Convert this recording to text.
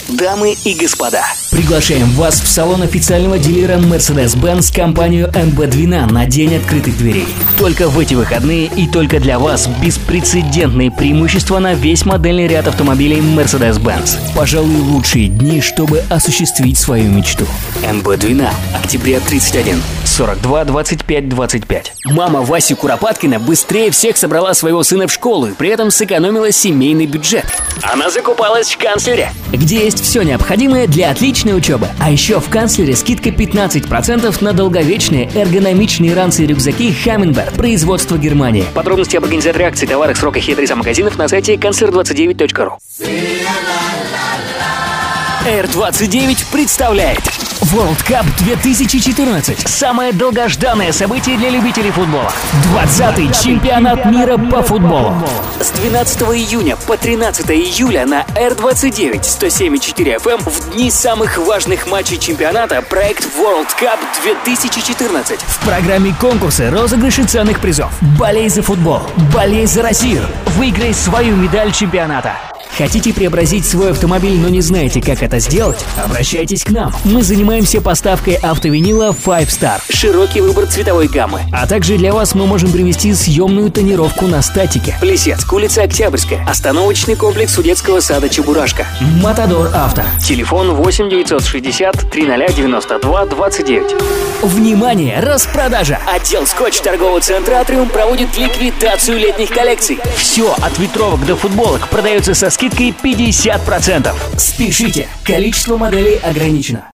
Дамы и господа, приглашаем вас в салон официального дилера Mercedes-Benz компанию MB Двина на день открытых дверей. Только в эти выходные и только для вас беспрецедентные преимущества на весь модельный ряд автомобилей Mercedes-Benz. Пожалуй, лучшие дни, чтобы осуществить свою мечту. MB Двина. Октября 31. 42 25 25. Мама Васи Куропаткина быстрее всех собрала своего сына в школу и при этом сэкономила семейный бюджет. Она закупалась в «Канцлере», где есть все необходимое для отличной учебы. А еще в «Канцлере» скидка 15% на долговечные эргономичные ранцы и рюкзаки Humminbird, производство Германии. Подробности об организаторе акций, товарах, сроках и адреса магазинов на сайте kancler29.ru. R29 представляет World Cup 2014. Самое долгожданное событие для любителей футбола. 20-й чемпионат мира по футболу. С 12 июня по 13 июля на R29 107,4 FM в дни самых важных матчей чемпионата проект World Cup 2014. В программе конкурсы, розыгрыши ценных призов. Болей за футбол, болей за Россию. Выиграй свою медаль чемпионата. Хотите преобразить свой автомобиль, но не знаете, как это сделать? Обращайтесь к нам. Мы занимаемся поставкой автовинила Five Star. Широкий выбор цветовой гаммы. А также для вас мы можем привезти съемную тонировку на статике. Плесецк, улица Октябрьская. Остановочный комплекс у детского сада Чебурашка. Матадор Авто. Телефон 8 960 300 92 29. Внимание! Распродажа! Отдел Скотч торгового центра Атриум проводит ликвидацию летних коллекций. Все от ветровок до футболок продается со скидкой 50%. Спешите! Количество моделей ограничено.